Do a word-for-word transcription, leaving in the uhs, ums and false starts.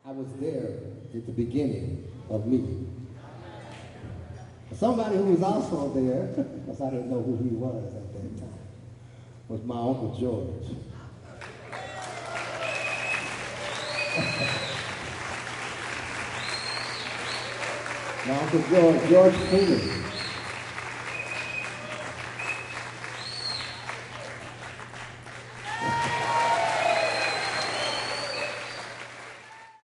I was there at the beginning of me. Somebody who was also there, because I didn't know who he was at that time, was my Uncle George. My Uncle George, George Clooney.